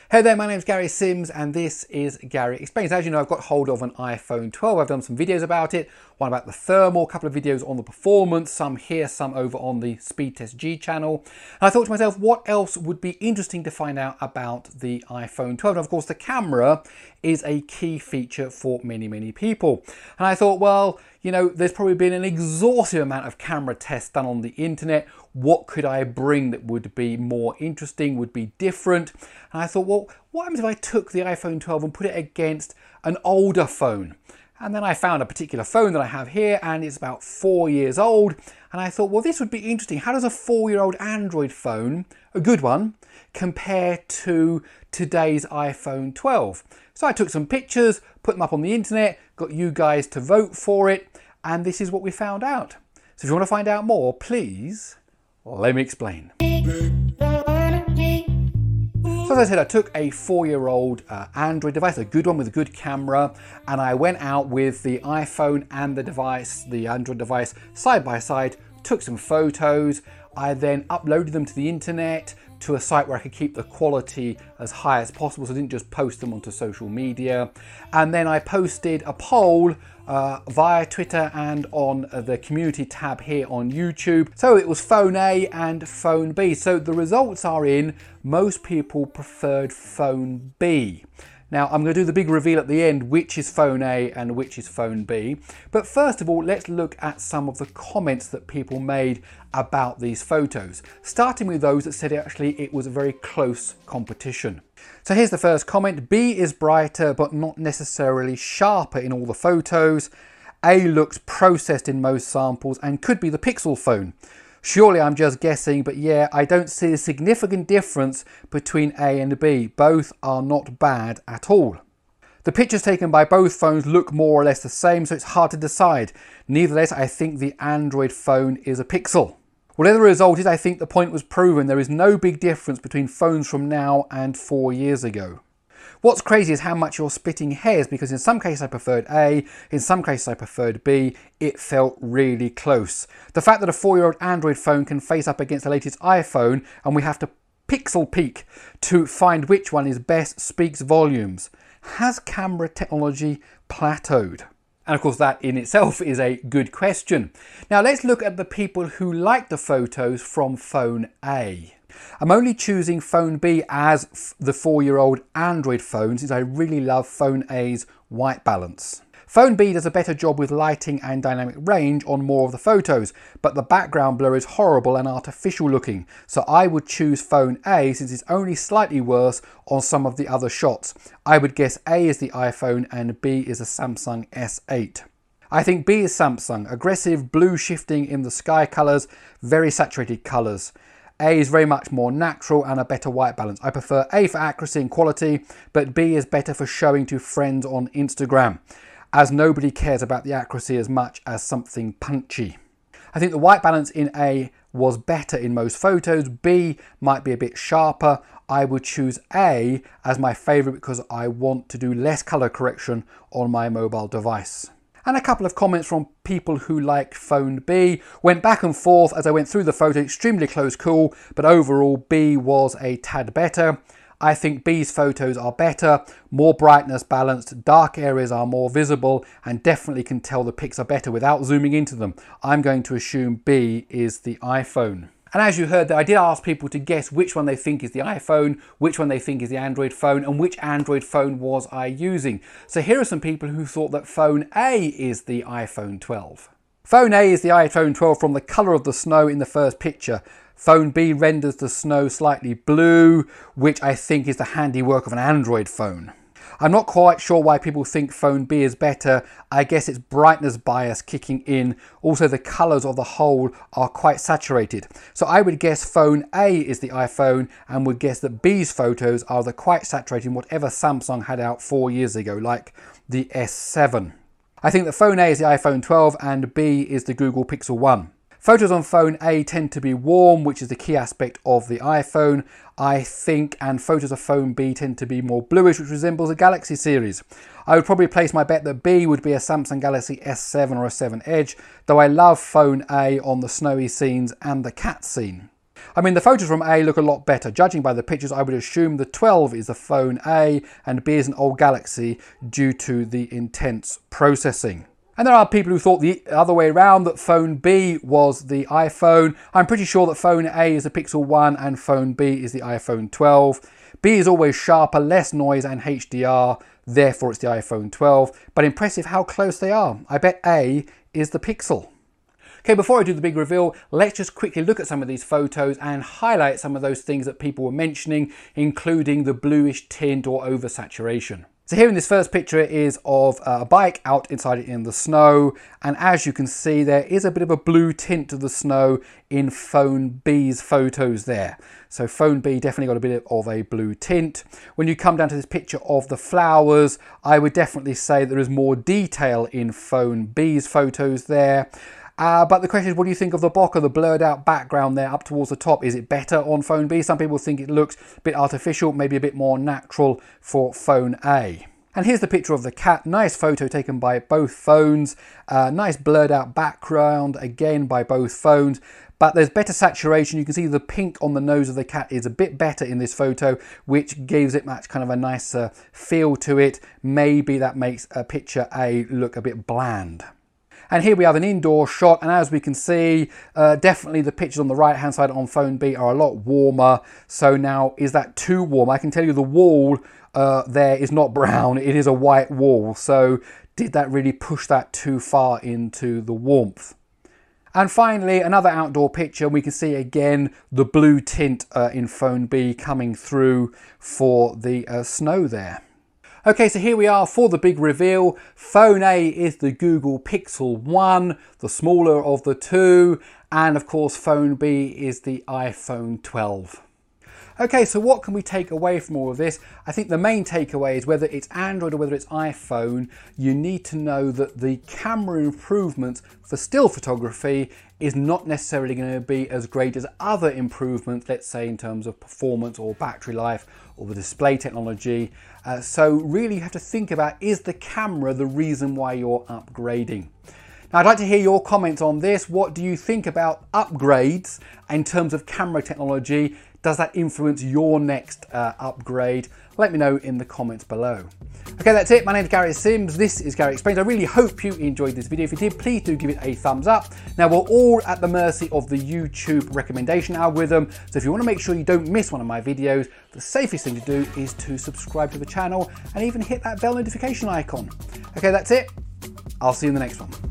Hey there, my name's Gary Sims and this is Gary Explains. As you know, I've got hold of an iPhone 12. I've done some videos about it, one about the thermal, a couple of videos on the performance, some here, some over on the Speedtest G channel. And I thought to myself, what else would be interesting to find out about the iPhone 12? And of course, the camera is a key feature for many people. And I thought, well, you know, there's probably been an exhaustive amount of camera tests done on the internet. What could I bring that would be more interesting, would be different? And I thought, well, what happens if I took the iPhone 12 and put it against an older phone? And then I found a particular phone that I have here and it's about 4 years old. And I thought, well, this would be interesting. How does a 4-year-old Android phone, a good one, compare to today's iPhone 12? So I took some pictures, put them up on the internet, got you guys to vote for it, and this is what we found out. So if you want to find out more, please, let me explain. So as I said, I took a 4-year-old Android device, a good one with a good camera, and I went out with the iPhone and the device, the Android device, side by side, took some photos. I then uploaded them to the internet, to a site where I could keep the quality as high as possible, so I didn't just post them onto social media. And then I posted a poll via Twitter and on the community tab here on YouTube. So it was phone A and phone B. So the results are in. Most people preferred phone B. Now I'm going to do the big reveal at the end, which is phone A and which is phone B. But first of all, let's look at some of the comments that people made about these photos, starting with those that said actually it was a very close competition. So here's the first comment. B is brighter but not necessarily sharper in all the photos. A looks processed in most samples and could be the Pixel phone. Surely I'm just guessing, but yeah, I don't see a significant difference between A and B. Both are not bad at all. The pictures taken by both phones look more or less the same, so it's hard to decide. Nevertheless, I think the Android phone is a Pixel. Whatever the result is, I think the point was proven. There is no big difference between phones from now and 4 years ago. What's crazy is how much you're splitting hairs, because in some cases I preferred A, in some cases I preferred B. It felt really close. The fact that a 4-year-old Android phone can face up against the latest iPhone and we have to pixel peek to find which one is best speaks volumes. Has camera technology plateaued? And of course that in itself is a good question. Now let's look at the people who like the photos from phone A. I'm only choosing phone B as the 4-year-old Android phone since I really love phone A's white balance. Phone B does a better job with lighting and dynamic range on more of the photos, but the background blur is horrible and artificial looking, so I would choose phone A since it's only slightly worse on some of the other shots. I would guess A is the iPhone and B is a Samsung S8. I think B is Samsung. Aggressive blue shifting in the sky colours, very saturated colours. A is very much more natural and a better white balance. I prefer A for accuracy and quality, but B is better for showing to friends on Instagram, as nobody cares about the accuracy as much as something punchy. I think the white balance in A was better in most photos. B might be a bit sharper. I would choose A as my favourite because I want to do less colour correction on my mobile device. And a couple of comments from people who like phone B. Went back and forth as I went through the photo, extremely close call, but overall B was a tad better. I think B's photos are better, more brightness balanced, dark areas are more visible and definitely can tell the pics are better without zooming into them. I'm going to assume B is the iPhone. And as you heard there, I did ask people to guess which one they think is the iPhone, which one they think is the Android phone, and which Android phone was I using. So here are some people who thought that phone A is the iPhone 12. Phone A is the iPhone 12 from the colour of the snow in the first picture. Phone B renders the snow slightly blue, which I think is the handiwork of an Android phone. I'm not quite sure why people think phone B is better. I guess it's brightness bias kicking in. Also the colours of the whole are quite saturated. So I would guess phone A is the iPhone and would guess that B's photos are the quite saturated, whatever Samsung had out 4 years ago, like the S7. I think that phone A is the iPhone 12 and B is the Google Pixel 1. Photos on phone A tend to be warm, which is the key aspect of the iPhone, I think, and photos of phone B tend to be more bluish, which resembles a Galaxy series. I would probably place my bet that B would be a Samsung Galaxy S7 or a 7 Edge, though I love phone A on the snowy scenes and the cat scene. I mean, the photos from A look a lot better. Judging by the pictures, I would assume the 12 is the phone A and B is an old Galaxy due to the intense processing. And there are people who thought the other way around, that phone B was the iPhone. I'm pretty sure that phone A is the Pixel 1 and phone B is the iPhone 12. B is always sharper, less noise and HDR, therefore it's the iPhone 12. But impressive how close they are. I bet A is the Pixel. Okay, before I do the big reveal, let's just quickly look at some of these photos and highlight some of those things that people were mentioning, including the bluish tint or oversaturation. So here in this first picture is of a bike out inside it in the snow, and as you can see there is a bit of a blue tint to the snow in phone B's photos there. So phone B definitely got a bit of a blue tint. When you come down to this picture of the flowers, I would definitely say there is more detail in phone B's photos there. But the question is, what do you think of the bokeh, the blurred out background there up towards the top? Is it better on phone B? Some people think it looks a bit artificial, maybe a bit more natural for phone A. And here's the picture of the cat. Nice photo taken by both phones. Nice blurred out background, again by both phones. But there's better saturation. You can see the pink on the nose of the cat is a bit better in this photo, which gives it much kind of a nicer feel to it. Maybe that makes picture A look a bit bland. And here we have an indoor shot, and as we can see, definitely the pictures on the right hand side on phone B are a lot warmer. So now, is that too warm? I can tell you the wall there is not brown, it is a white wall. So did that really push that too far into the warmth? And finally, another outdoor picture. We can see again the blue tint in phone B coming through for the snow there. Okay, so here we are for the big reveal. Phone A is the Google Pixel 1, the smaller of the two, and of course phone B is the iPhone 12. Okay, so what can we take away from all of this? I think the main takeaway is whether it's Android or whether it's iPhone, you need to know that the camera improvements for still photography is not necessarily going to be as great as other improvements, let's say in terms of performance or battery life or the display technology. So really you have to think about, is the camera the reason why you're upgrading? Now, I'd like to hear your comments on this. What do you think about upgrades in terms of camera technology? Does that influence your next upgrade? Let me know in the comments below. Okay, that's it. My name is Gary Sims. This is Gary Explains. I really hope you enjoyed this video. If you did, please do give it a thumbs up. Now, we're all at the mercy of the YouTube recommendation algorithm. So if you want to make sure you don't miss one of my videos, the safest thing to do is to subscribe to the channel and even hit that bell notification icon. Okay, that's it. I'll see you in the next one.